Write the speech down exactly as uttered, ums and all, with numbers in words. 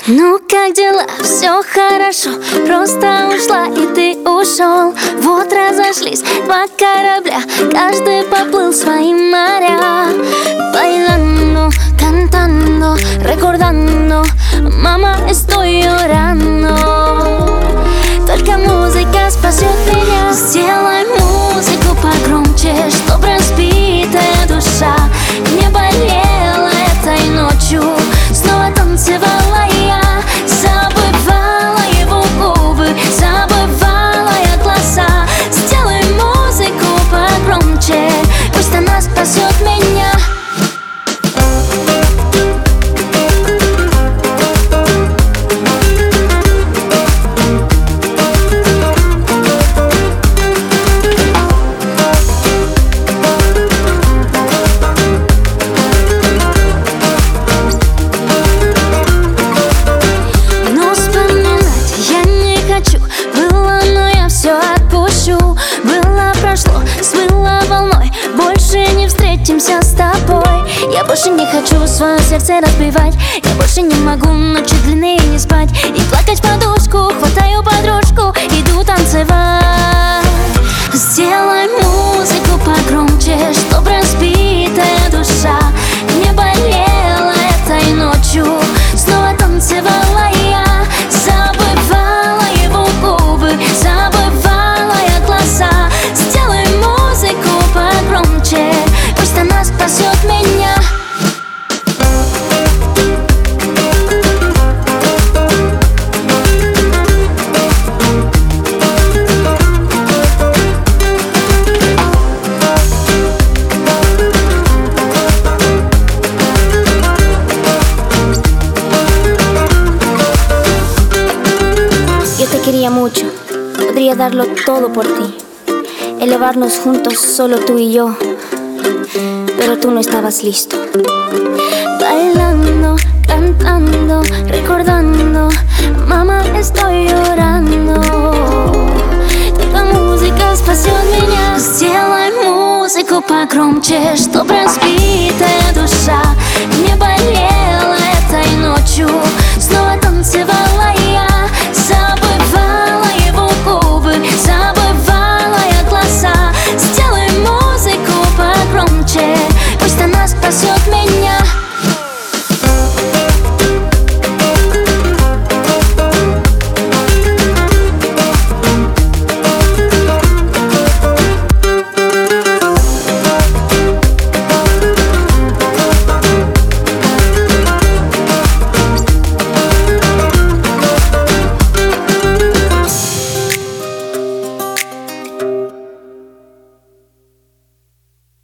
Ну как дела? Все хорошо. Просто ушла и ты ушел. Вот разошлись два корабля, каждый поплыл в свои моря. Bailando, cantando, recordando, mamá, estoy llorando. Только музыка спасет меня. Сделай музыку погромче, чтоб разбитая душа не болела этой ночью. Снова танцевала я, забывала его губы, забывала я глаза. Сделай музыку погромче, пусть она спасет меня. Было, но я все отпущу. Было, прошло, смыло волной. Больше не встретимся с тобой. Я больше не хочу свое сердце разбивать. Я больше не могу ночи длинные не спать и плакать в подушку. Хватаю подружку, иду танцевать. Сделай музыку погромче, чтоб разбитая душа не болела этой ночью. Снова танцевала я, забывала его губы, забывала я глаза. Сделай музыку погромче, пусть она спасет меня. Yo te quería mucho, podría darlo todo por ti, elevarnos juntos, solo tú y yo, pero tú no estabas listo. Bailando, cantando, recordando, mamá, estoy llorando. Только музыка спасет меня. Сделай музыку погромче, чтоб разбитая душа не болела.